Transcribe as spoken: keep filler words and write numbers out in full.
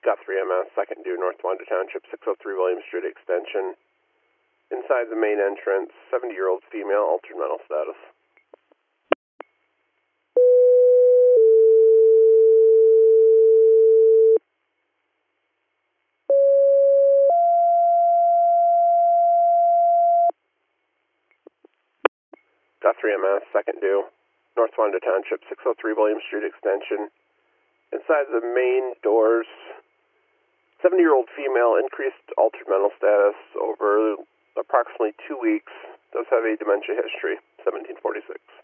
Guthrie M S, second due, North Wanda Township, six oh three William Street Extension. Inside the main entrance, seventy-year-old female, altered mental status. Guthrie M S, second due, North Wanda Township, six oh three William Street Extension. Inside the main doors, seventy-year-old female, increased altered mental status over approximately two weeks, does have a dementia history, seventeen forty-six.